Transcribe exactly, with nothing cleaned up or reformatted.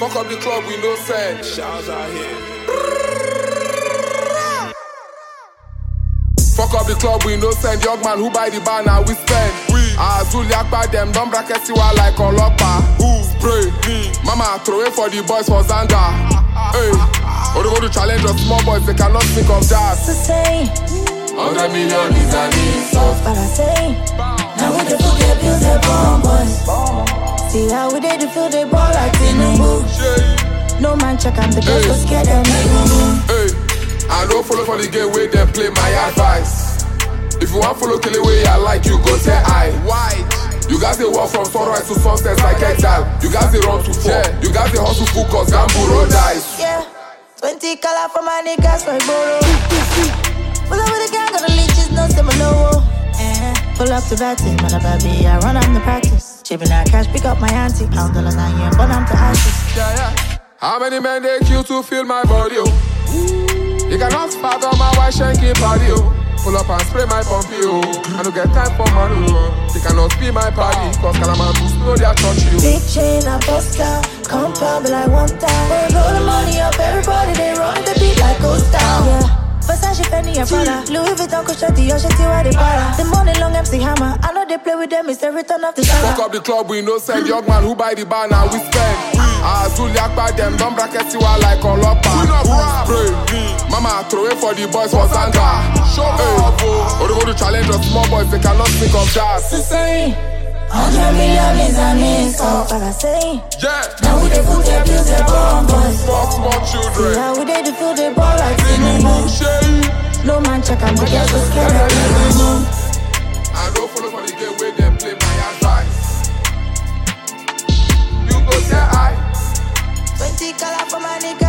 Fuck up the club, we no send. Shouts out here. Fuck up the club, we no send. Young man who buy the bar, now we spend. Azuli Akbar, them dumb brackets, you are like Olopa. Who spray? Me. Mama, throw it for the boys for Zanga. Hey, or they go to challenge us small boys, they cannot think of that. It's the same. Hundred million is an insult. But I say, now we the forget bills, they bomb boys. See how we did the feel they ball like Tinubu. No man check on the girls, go scared them make no move. Hey, I don't follow for the game where they play my advice. If you want follow kill the way I like you, go say I. Why? You guys they walk from sunrise to sunset like exile. You guys they run to fall. Yeah. You guys they hustle full cause gamble roll dice. Yeah, twenty color for my niggas for borrow. Pull up with the gang, got the leeches, no similar. Uh-huh. Pull up to batting, man, baby, I run on the practice. Chipping that cash, pick up my auntie. Pound dollars nine year, but I'm to ashes. Yeah, yeah. How many men they kill to feel my body, oh? You cannot spot on my white shanky body, oh. Pull up and spray my pumpy, oh. I don't get time for money, oh. You cannot be my party, cause Kalaman to slow their touch you. Big chain, I bust down. Compound, be like one time. They roll the money up, everybody, they run the beat like ghost town. Yeah. Versace, Fendi, and Prada. Louis Vuitton, Cochetti, Yosheti, where they para. The money long M C Hammer. I know they play with them, it's the return of the summer. Fuck up the club, we no send. Young man who buy the bar, now we spend. Azuli Akbar, them dumb brackets, you are like Olopa. Who spray? Mama, throw it for the boys for Zanga. Show up, or they go to challenge us small boys, they cannot think of that. It's the same. Hundred million is an insult. But I say, yeah. Now we they put their bills, they bomb boys. Fuck small children. Now we they the feel they ball like Tinubu. No man check on the girls, go scared them make no move. I don't follow for the game where they play my advice. You go say I. Twenty color for my nigga.